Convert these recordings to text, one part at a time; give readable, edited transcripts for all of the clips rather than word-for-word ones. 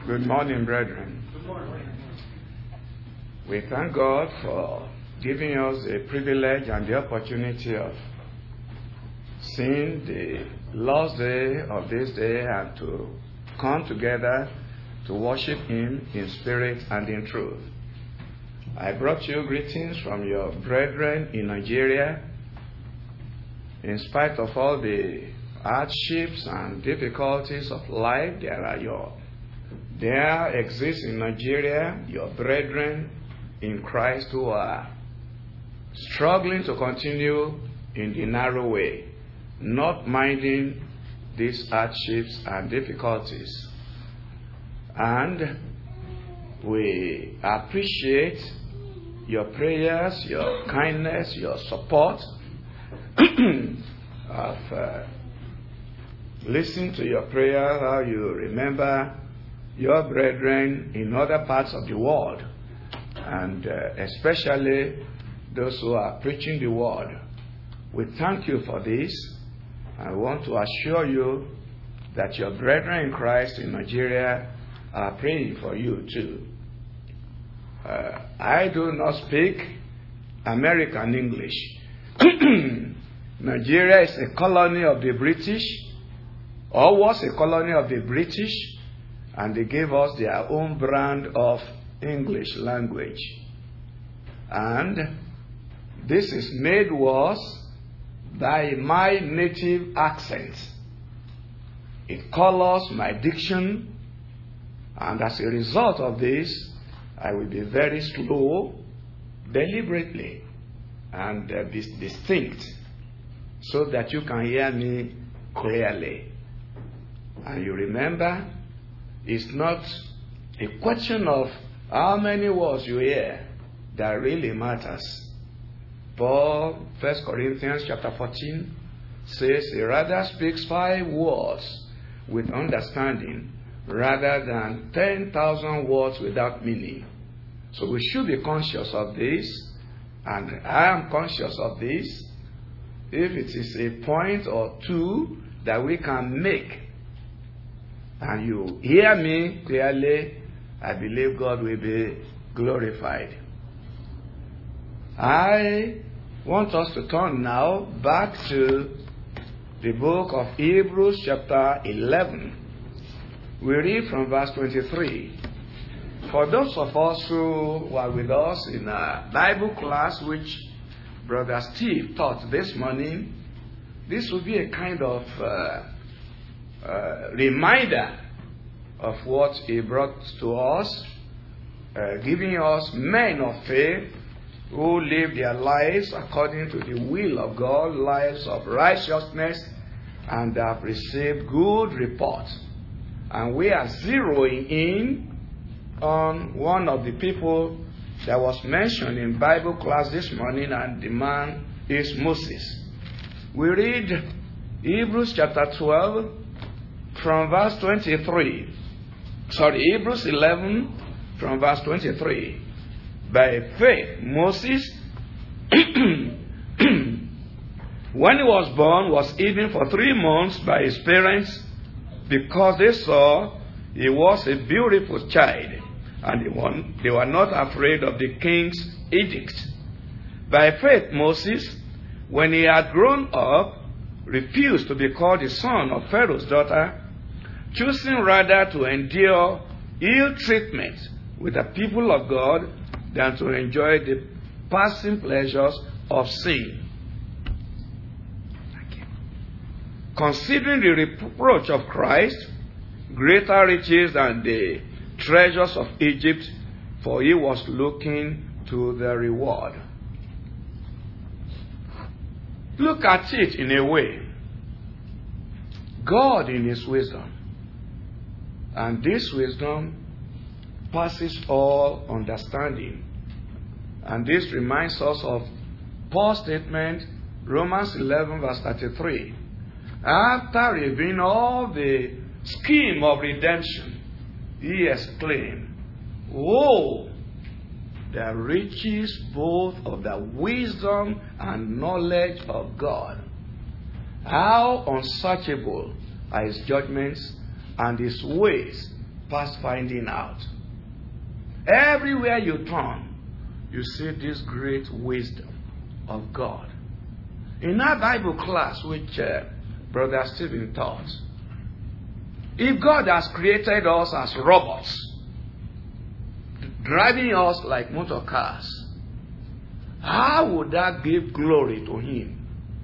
Good morning, brethren. Good morning. We thank God for giving us the privilege and the opportunity of seeing the last day of this day and to come together to worship Him in spirit and in truth. I brought you greetings from your brethren in Nigeria. In spite of all the hardships and difficulties of life, there exists in Nigeria your brethren in Christ who are struggling to continue in the narrow way, not minding these hardships and difficulties. And we appreciate your prayers, your kindness, your support of listening to your prayer, how you remember your brethren in other parts of the world, and especially those who are preaching the word. We thank you for this. I want to assure you that your brethren in Christ in Nigeria are praying for you too. I do not speak American English. Nigeria is a colony of the British, or was a colony of the British, and they gave us their own brand of English language. And this is made worse by my native accent. It colors my diction, and as a result of this, I will be very slow, deliberately, and be distinct, so that you can hear me clearly. And you remember, it's not a question of how many words you hear that really matters. Paul, 1 Corinthians chapter 14, says he rather speaks 5 words with understanding rather than 10,000 words without meaning. So we should be conscious of this, and I am conscious of this. If it is a point or two that we can make, and you hear me clearly, I believe God will be glorified. I want us to turn now back to the book of Hebrews chapter 11. We read from verse 23. For those of us who were with us in a Bible class which Brother Steve taught this morning, this will be a kind of reminder of what he brought to us, giving us men of faith who live their lives according to the will of God, lives of righteousness, and have received good report. And we are zeroing in on one of the people that was mentioned in Bible class this morning, and the man is Moses. We read Hebrews chapter 12 from verse 23. Hebrews 11 from verse 23. By faith, Moses, when he was born, was hidden for 3 months by his parents because they saw he was a beautiful child, and they were not afraid of the king's edict. By faith, Moses, when he had grown up, refused to be called the son of Pharaoh's daughter, choosing rather to endure ill treatment with the people of God than to enjoy the passing pleasures of sin. Considering the reproach of Christ greater riches than the treasures of Egypt, for he was looking to the reward. Look at it in a way. God in his wisdom, and this wisdom passes all understanding. And this reminds us of Paul's statement, Romans 11 verse 33. After reviewing all the scheme of redemption, he exclaimed, "Woe, the riches both of the wisdom and knowledge of God! How unsearchable are his judgments, and his ways past finding out. Everywhere you turn, you see this great wisdom of God. In our Bible class, which Brother Stephen taught, if God has created us as robots, driving us like motor cars, how would that give glory to Him?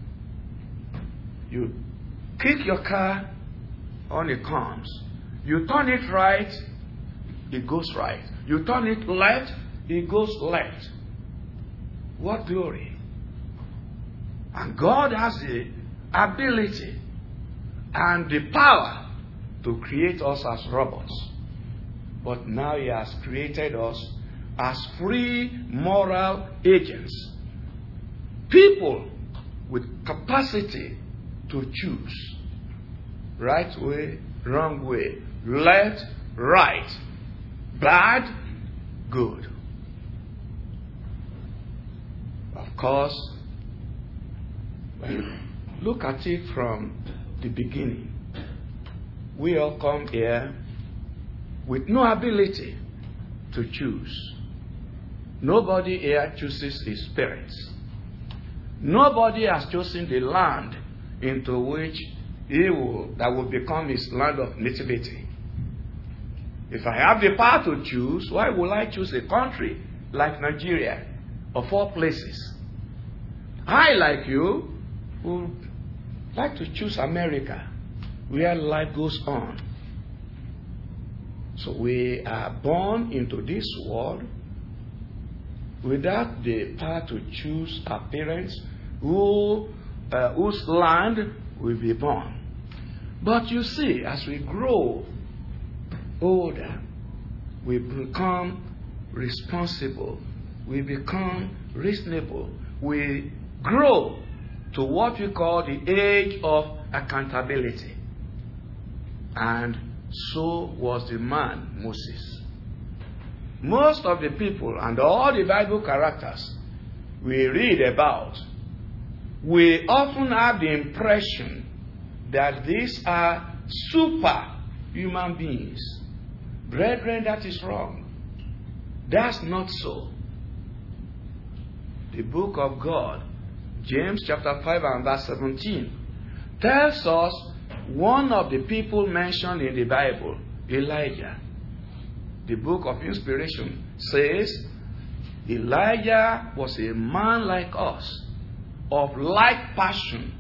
You kick your car, on it comes. You turn it right, it goes right. You turn it left, it goes left. What glory! And God has the ability and the power to create us as robots. But now He has created us as free moral agents. People with capacity to choose. Right way, wrong way. Left, right. Bad, good. Of course, when you look at it from the beginning, we all come here with no ability to choose. Nobody here chooses his parents. Nobody has chosen the land into which that will become his land of nativity. If I have the power to choose, why would I choose a country like Nigeria, of all places? I, like you, would like to choose America, where life goes on. So we are born into this world without the power to choose our parents whose land will be born. But you see, as we grow older, we become responsible, we become reasonable, we grow to what we call the age of accountability. And so was the man Moses. Most of the people and all the Bible characters we read about, we often have the impression that these are super human beings. Brethren, that is wrong. That's not so. The book of God, James chapter 5 and verse 17, tells us one of the people mentioned in the Bible, Elijah. The book of inspiration says Elijah was a man like us, of like passion.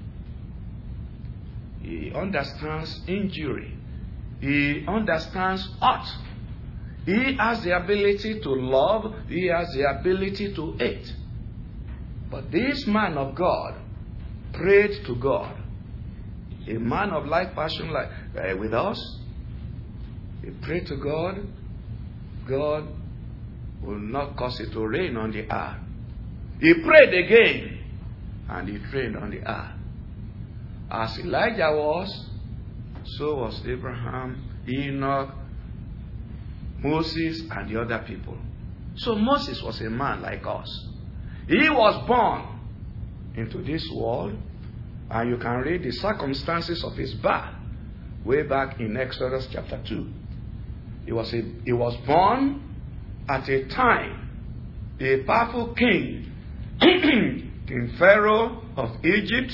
He understands injury. He understands hurt. He has the ability to love. He has the ability to hate. But this man of God prayed to God. A man of like passion like with us. He prayed to God. God will not cause it to rain on the earth. He prayed again, and it rained on the earth. As Elijah was, so was Abraham, Enoch, Moses, and the other people. So Moses was a man like us. He was born into this world, and you can read the circumstances of his birth way back in Exodus chapter 2. He was born at a time a powerful king, King Pharaoh of Egypt,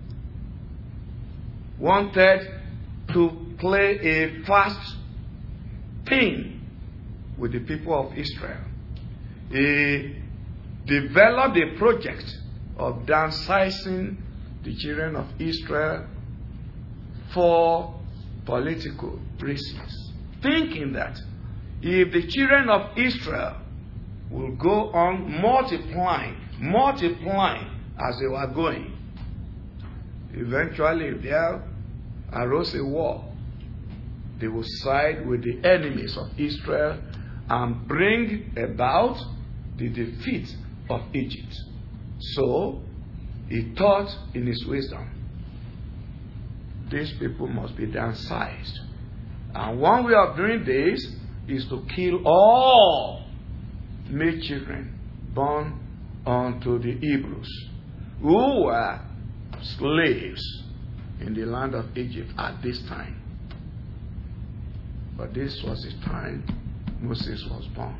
wanted to play a fast thing with the people of Israel. He developed a project of downsizing the children of Israel for political reasons, thinking that if the children of Israel will go on multiplying as they were going, eventually if there arose a war, they will side with the enemies of Israel and bring about the defeat of Egypt. So he thought in his wisdom, these people must be downsized. And one way of doing this is to kill all male children born unto the Hebrews, who were slaves in the land of Egypt at this time. But this was the time Moses was born.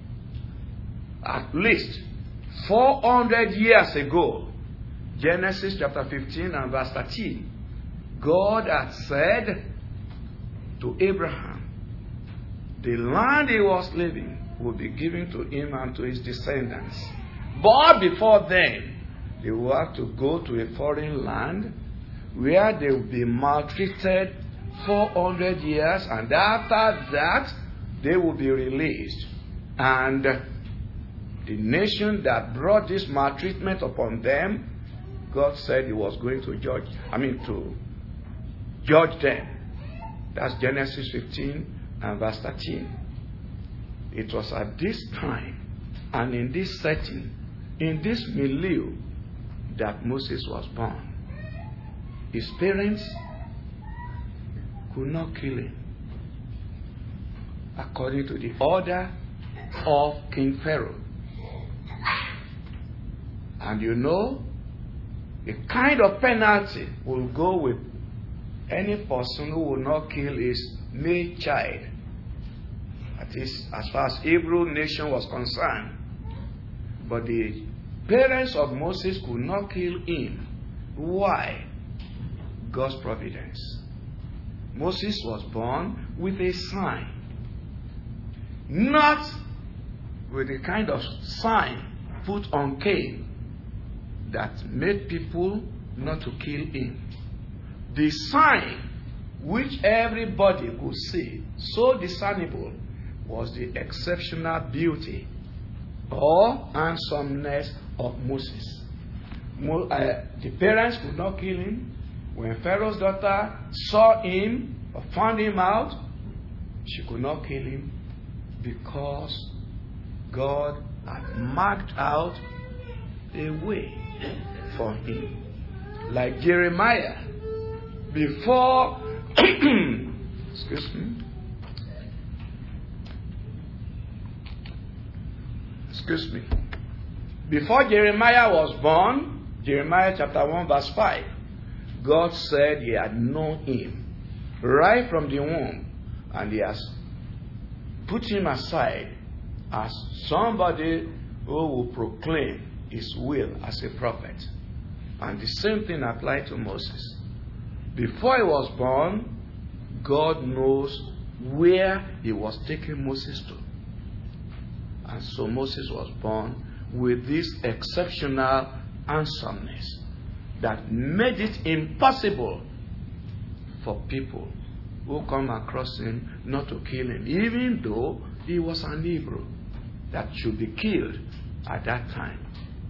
At least 400 years ago, Genesis chapter 15 and verse 13, God had said to Abraham, the land he was living would be given to him and to his descendants. But before then, they will have to go to a foreign land where they will be maltreated 400 years, and after that, they will be released. And the nation that brought this maltreatment upon them, God said he was going to judge them. That's Genesis 15 and verse 13. It was at this time and in this setting, in this milieu, that Moses was born. His parents could not kill him, according to the order of King Pharaoh. And you know, the kind of penalty will go with any person who will not kill his male child. That is, as far as Hebrew nation was concerned. But the parents of Moses could not kill him. Why? God's providence. Moses was born with a sign. Not with the kind of sign put on Cain that made people not to kill him. The sign which everybody could see, so discernible, was the exceptional beauty or handsomeness of Moses. The parents could not kill him. When Pharaoh's daughter saw him or found him out, she could not kill him because God had marked out a way for him. Like Jeremiah, before before Jeremiah was born, Jeremiah chapter 1 verse 5, God said he had known him right from the womb, and he has put him aside as somebody who will proclaim his will as a prophet. And the same thing applied to Moses. Before he was born, God knows where he was taking Moses to. And so Moses was born with this exceptional handsomeness that made it impossible for people who come across him not to kill him, even though he was an Hebrew that should be killed at that time.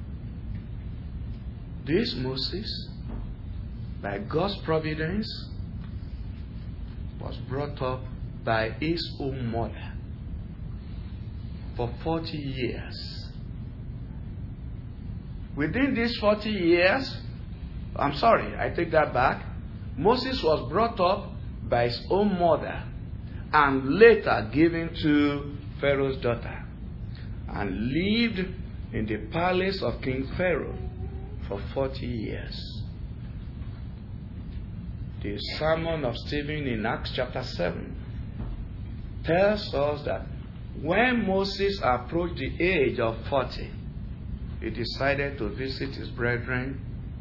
This Moses, by God's providence, was brought up by his own mother for 40 years. Within these 40 years, I take that back. Moses was brought up by his own mother and later given to Pharaoh's daughter and lived in the palace of King Pharaoh for 40 years. The sermon of Stephen in Acts chapter 7 tells us that when Moses approached the age of 40, he decided to visit his brethren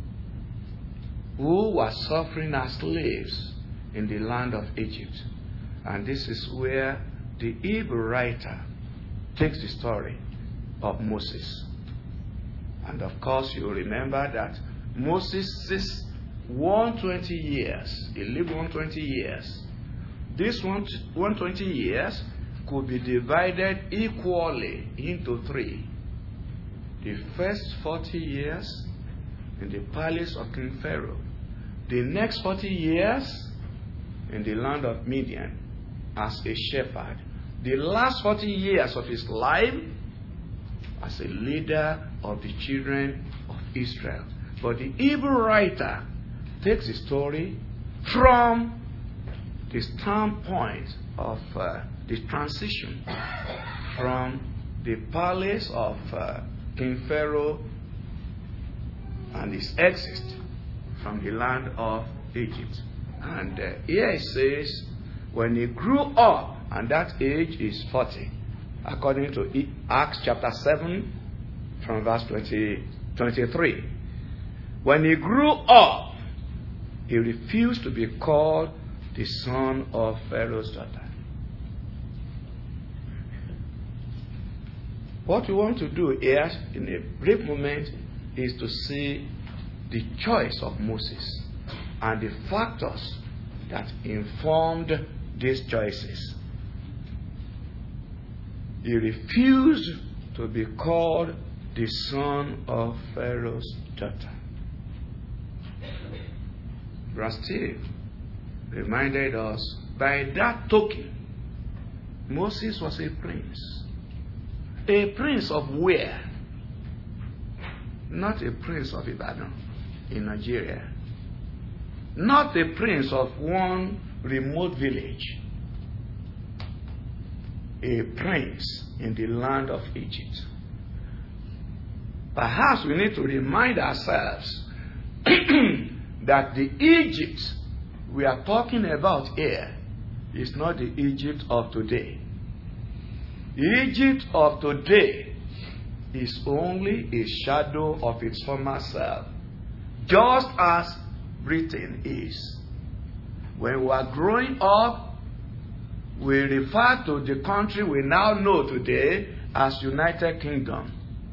who were suffering as slaves in the land of Egypt. And this is where the Hebrew writer takes the story of Moses. And of course, you remember that Moses is 120 years. He lived 120 years. This 120 years could be divided equally into three. The first 40 years in the palace of King Pharaoh. The next 40 years in the land of Midian as a shepherd. The last 40 years of his life as a leader of the children of Israel. But the Hebrew writer takes the story from the standpoint of the transition from the palace of King Pharaoh and his exit from the land of Egypt. And here it says, When he grew up, and that age is 40, according to Acts chapter 7, from verse 23. When he grew up, he refused to be called the son of Pharaoh's daughter. What we want to do here in a brief moment is to see the choice of Moses and the factors that informed these choices. He refused to be called the son of Pharaoh's daughter. Verse 2 reminded us, by that token, Moses was a prince. A prince of where? Not a prince of Ibadan in Nigeria. Not a prince of one remote village. A prince in the land of Egypt. Perhaps we need to remind ourselves that the Egypt we are talking about here is not the Egypt of today. The Egypt of today is only a shadow of its former self, just as Britain is. When we are growing up, we refer to the country we now know today as United Kingdom.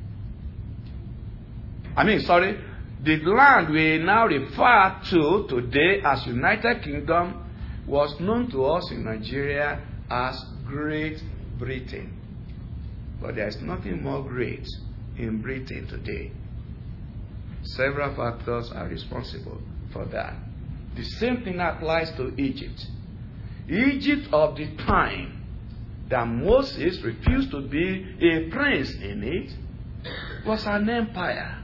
The land we now refer to today as United Kingdom was known to us in Nigeria as Great Britain. But there is nothing more great in Britain today. Several factors are responsible for that. The same thing applies to Egypt. Egypt of the time that Moses refused to be a prince in it was an empire.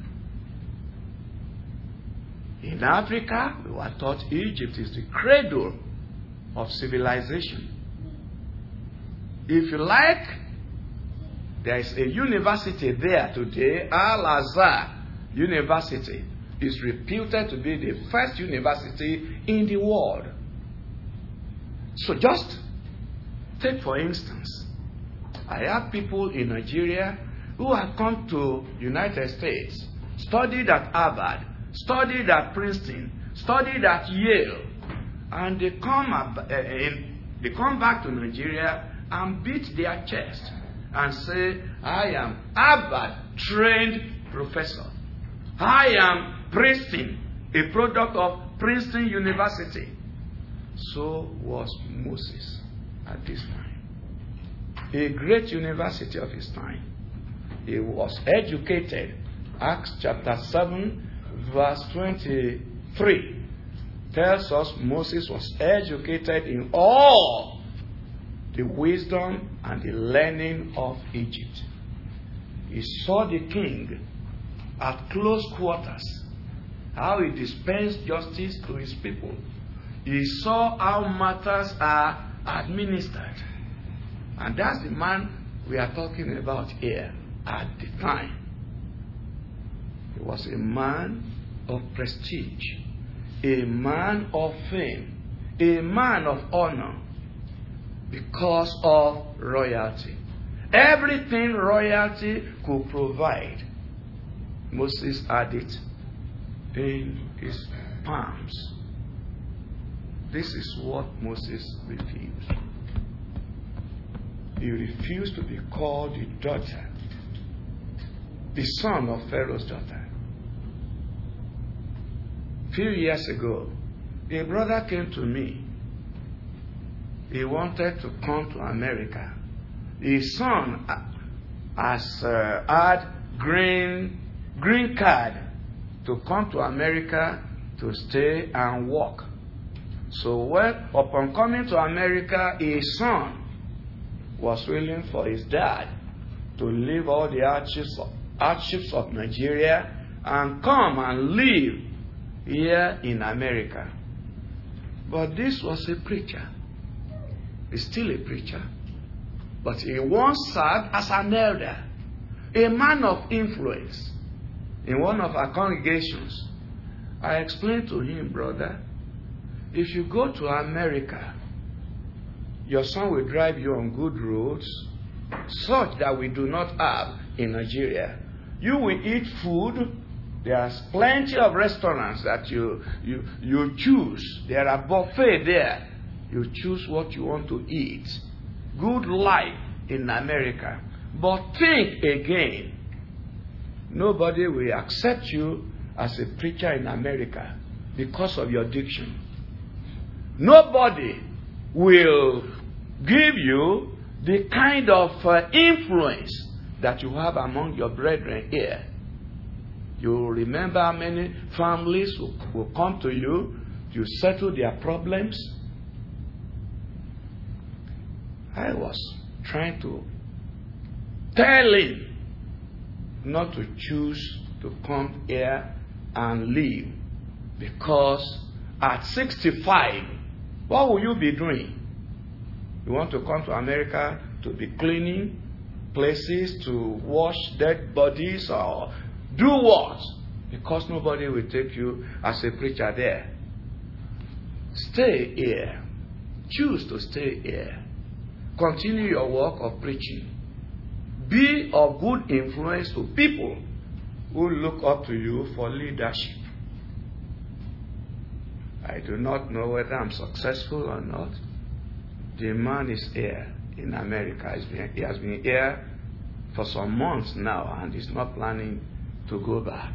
In Africa, we were taught Egypt is the cradle of civilization. If you like, there is a university there today, Al-Azhar University is reputed to be the first university in the world. So just take for instance, I have people in Nigeria who have come to United States, studied at Harvard, studied at Princeton, studied at Yale, and they come back to Nigeria and beat their chest and say, I am Harvard-trained professor. I am Princeton, a product of Princeton University. So was Moses at this time. A great university of his time. He was educated. Acts chapter 7, verse 23 tells us Moses was educated in all the wisdom and the learning of Egypt. He saw the king at close quarters, how he dispensed justice to his people. He saw how matters are administered. And that's the man we are talking about here at the time. He was a man of prestige, a man of fame, a man of honor because of royalty. Everything royalty could provide, Moses had it in his palms. This is what Moses refused. He refused to be called the daughter, the son of Pharaoh's daughter. A few years ago, a brother came to me. He wanted to come to America. His son has had green card to come to America to stay and work. So upon coming to America, his son was willing for his dad to leave all the hardships of Nigeria and come and live here in America. But this was a preacher. He's still a preacher. But he once served as an elder, a man of influence in one of our congregations. I explained to him, brother, if you go to America, your son will drive you on good roads, such that we do not have in Nigeria. You will eat food. There's plenty of restaurants that you choose. There are buffet there. You choose what you want to eat. Good life in America. But think again. Nobody will accept you as a preacher in America because of your diction. Nobody will give you the kind of influence that you have among your brethren here. You remember how many families will come to you to settle their problems. I was trying to tell him not to choose to come here and live, because at 65, what will you be doing? You want to come to America to be cleaning places, to wash dead bodies, or do what? Because nobody will take you as a preacher there. Stay here. Choose to stay here. Continue your work of preaching. Be of good influence to people who look up to you for leadership. I do not know whether I'm successful or not. The man is here in America. He has been here for some months now, and he's not planning to go back.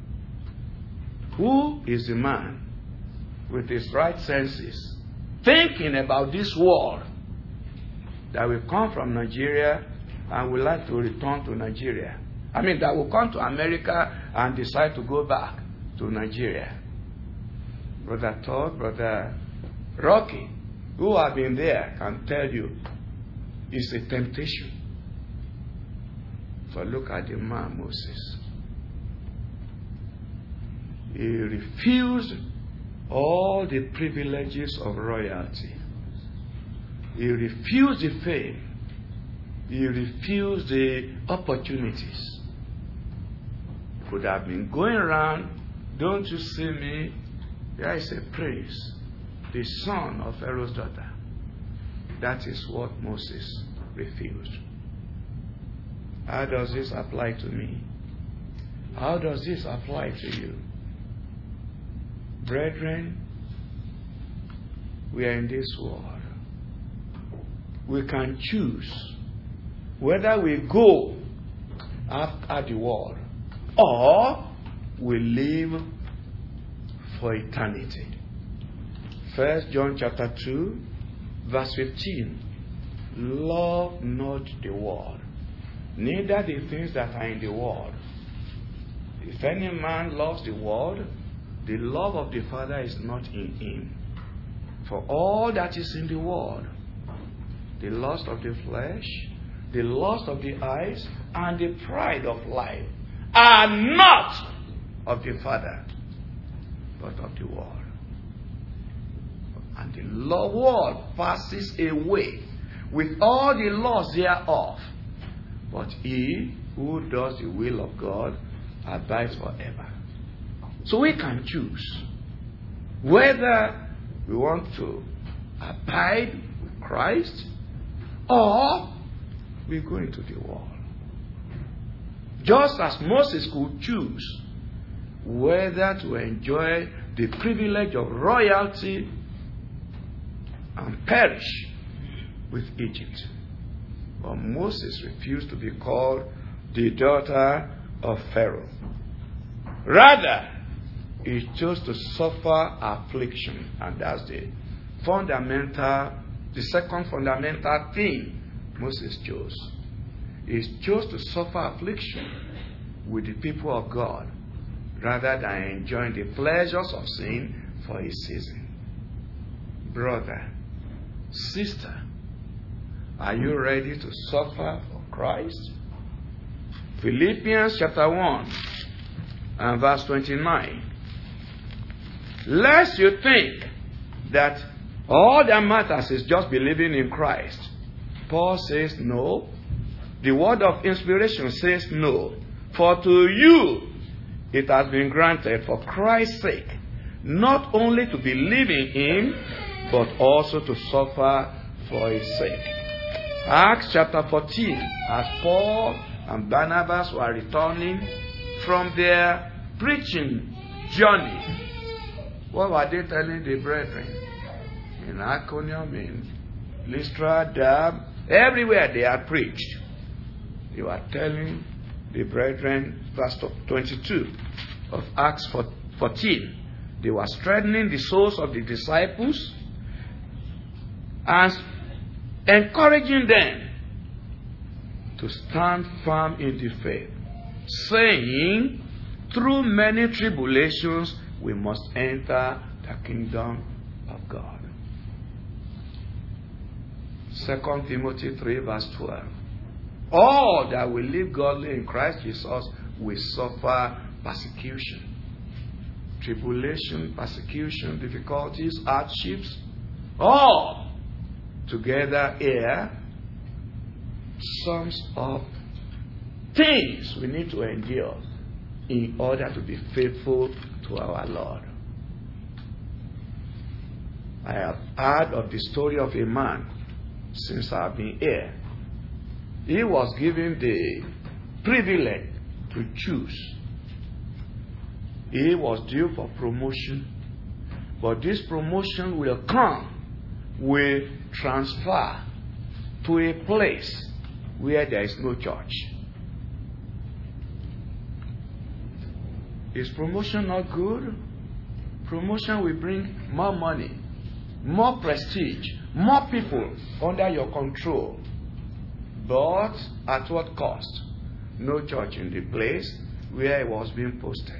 Who is the man with his right senses, thinking about this world, that will come from Nigeria and would like to return to Nigeria? I mean, that will come to America and decide to go back to Nigeria. Brother Todd, Brother Rocky, who have been there, can tell you it's a temptation. So look at the man Moses. He refused all the privileges of royalty. He refused the fame. He refused the opportunities. He could have been going around, don't you see me? There is a prince, the son of Pharaoh's daughter. That is what Moses refused. How does this apply to me? How does this apply to you? Brethren, we are in this world. We can choose whether we go after the world or we live for eternity. 1 John chapter 2, verse 15. Love not the world, neither the things that are in the world. If any man loves the world, the love of the Father is not in him. For all that is in the world, the lust of the flesh, the lust of the eyes, and the pride of life, are not of the Father, but of the world. And the world passes away with all the laws thereof, but he who does the will of God abides forever. So we can choose whether we want to abide with Christ or we go into the world. Just as Moses could choose whether to enjoy the privilege of royalty and perish with Egypt. But Moses refused to be called the daughter of Pharaoh. Rather, he chose to suffer affliction. And that's the second fundamental thing Moses chose. He chose to suffer affliction with the people of God rather than enjoying the pleasures of sin for a season. Brother, sister, are you ready to suffer for Christ? Philippians chapter 1 and verse 29. Lest you think that all that matters is just believing in Christ. Paul says no. The word of inspiration says no. For to you it has been granted for Christ's sake not only to believe in him, but also to suffer for his sake. Acts chapter 14, as Paul and Barnabas were returning from their preaching journey, what were they telling the brethren? In Iconium, in Lystra, Derbe, everywhere they had preached, they were telling the brethren, verse 22 of Acts 14, they were strengthening the souls of the disciples and encouraging them to stand firm in the faith, saying, through many tribulations we must enter the kingdom of God. 2 Timothy 3 verse 12. All that will live godly in Christ Jesus will suffer persecution. Tribulation, persecution, difficulties, hardships, all together here sums up things we need to endure in order to be faithful to our Lord. I have heard of the story of a man since I've been here. He was given the privilege to choose. He was due for promotion, but this promotion will come with transfer to a place where there is no church. Is promotion not good? Promotion will bring more money, more prestige, more people under your control. But at what cost? No church in the place where it was being posted.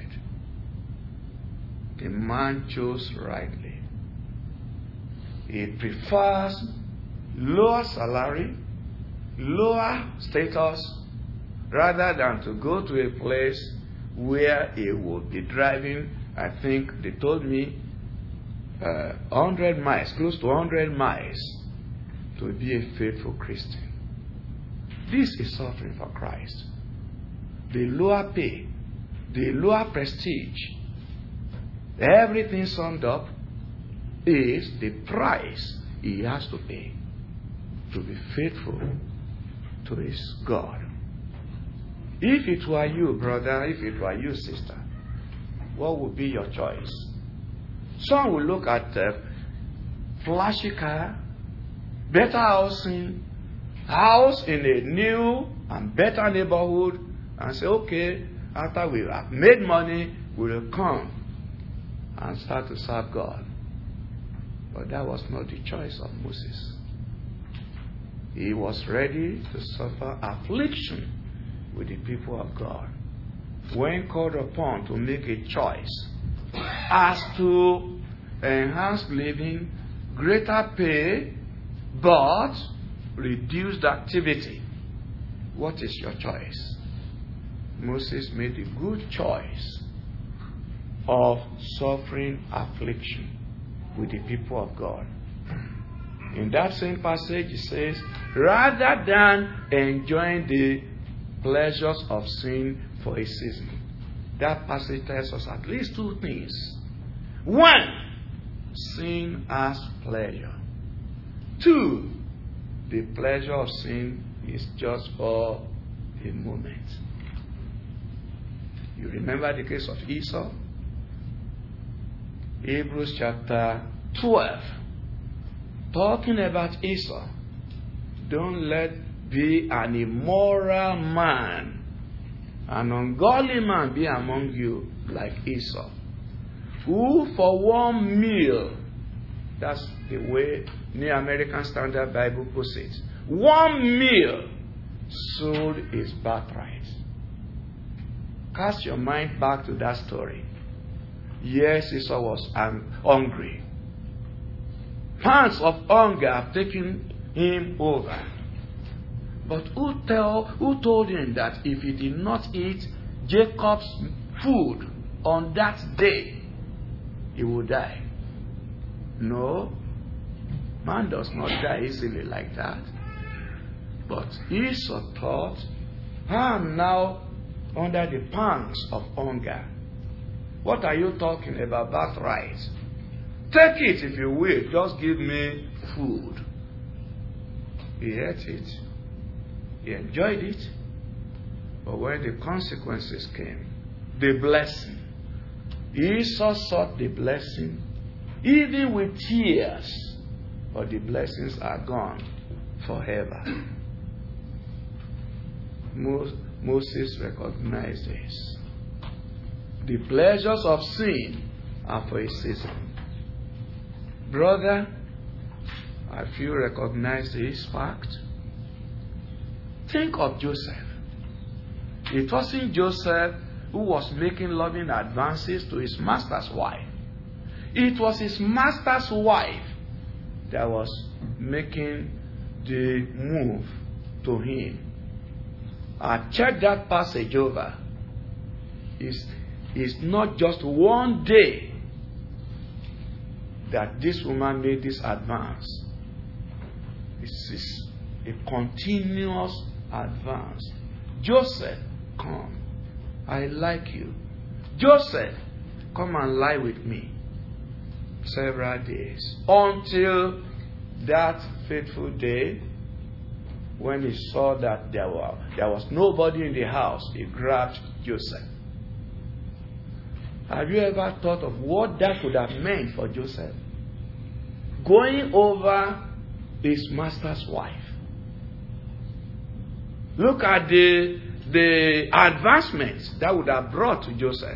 The man chose rightly. He prefers lower salary, lower status, rather than to go to a place where he would be driving, I think they told me, 100 miles, close to 100 miles, to be a faithful Christian. This is suffering for Christ. The lower pay, the lower prestige, everything summed up is the price he has to pay to be faithful to his God. If it were you, brother, if it were you, sister, what would be your choice? Some will look at flashy car, better housing, house in a new and better neighborhood, and say, okay, after we have made money, we will come and start to serve God. But that was not the choice of Moses. He was ready to suffer affliction with the people of God when called upon to make a choice as to enhanced living, greater pay, but reduced activity. What is your choice? Moses made a good choice of suffering affliction with the people of God. In that same passage, it says, rather than enjoying the pleasures of sin for a season. That passage tells us at least two things. One, sin as pleasure. Two, the pleasure of sin is just for a moment. You remember the case of Esau? Hebrews chapter 12. Talking about Esau. Don't let be an immoral man, an ungodly man be among you like Esau, who for one meal, that's the way New American Standard Bible puts it, one meal sold his birthright. Cast your mind back to that story. Yes, Esau was hungry. Pangs of hunger have taken him over. But who told him that if he did not eat Jacob's food on that day, he would die? No, man does not die easily like that. But Esau thought, I am now under the pangs of hunger. What are you talking about, birthright? Take it if you will, just give me food. He ate it. He enjoyed it. But when the consequences came, the blessing, Esau sought the blessing, even with tears, but the blessings are gone forever. Moses recognized this. The pleasures of sin are for a season. Brother, have you recognized this fact? Think of Joseph. It wasn't Joseph who was making loving advances to his master's wife. It was his master's wife that was making the move to him. I checked that passage over. It's not just one day that this woman made this advance. This is a continuous advance. Joseph, come. I like you. Joseph, come and lie with me. Several days. Until that fateful day when he saw that there was nobody in the house, he grabbed Joseph. Have you ever thought of what that would have meant for Joseph? Going over his master's wife. Look at the advancements that would have brought to Joseph.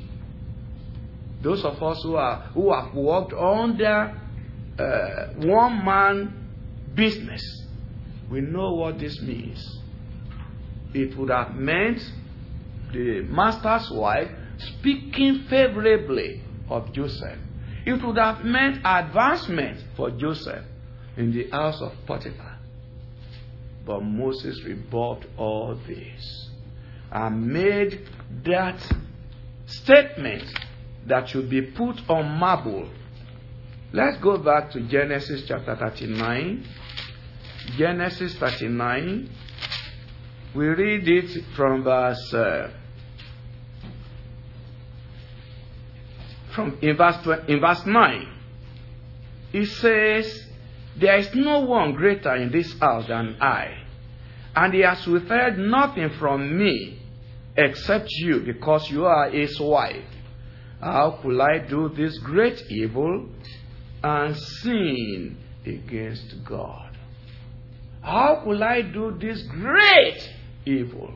Those of us who have worked under one-man business, we know what this means. It would have meant the master's wife speaking favorably of Joseph. It would have meant advancement for Joseph in the house of Potiphar. But Moses rebuffed all this and made that statement that should be put on marble. Let's go back to Genesis chapter 39. Genesis 39. We read it from verse in verse 9. It says, "There is no one greater in this house than I, and he has withheld nothing from me except you, because you are his wife. How could I do this great evil and sin against God?" How could I do this great evil?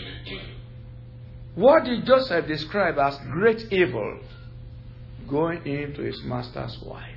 What did Joseph describe as great evil? Going into his master's wife.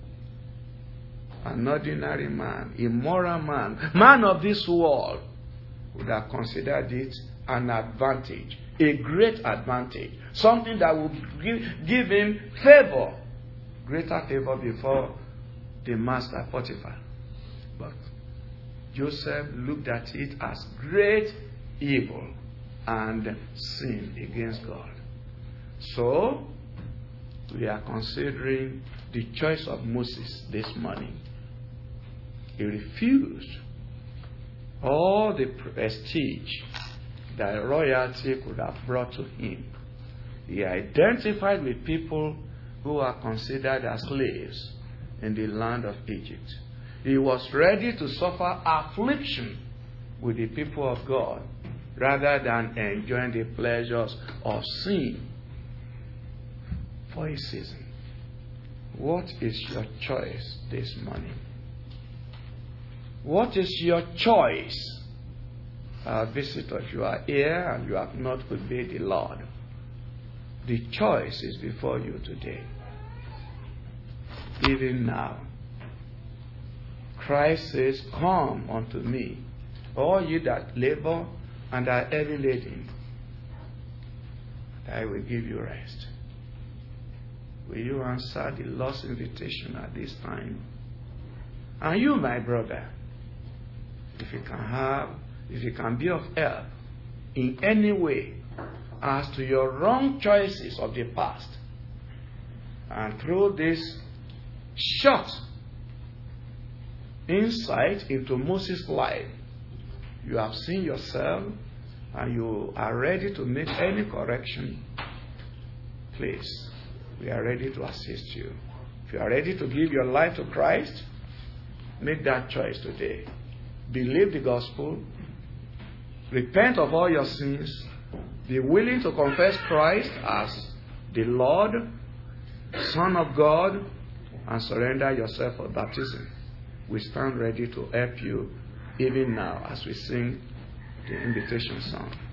An ordinary man, immoral man, man of this world, would have considered it an advantage, a great advantage, something that would give him favor, greater favor before the master Potiphar. But Joseph looked at it as great evil and sin against God. So, we are considering the choice of Moses this morning. He refused all the prestige that royalty could have brought to him. He identified with people who are considered as slaves in the land of Egypt. He was ready to suffer affliction with the people of God rather than enjoying the pleasures of sin for a season. What is your choice this morning? What is your choice? Visitor, if you are here and you have not obeyed the Lord, the choice is before you today. Even now, Christ says, "Come unto me, all ye that labor and are heavy laden, and I will give you rest." Will you answer the Lord's invitation at this time? And you, my brother, if you can be of help in any way as to your wrong choices of the past, and through this short insight into Moses' life, you have seen yourself and you are ready to make any correction, please, we are ready to assist you. If you are ready to give your life to Christ, make that choice today. believe the gospel, repent of all your sins, be willing to confess Christ as the Lord, Son of God, and surrender yourself for baptism, we stand ready to help you even now as we sing the invitation song.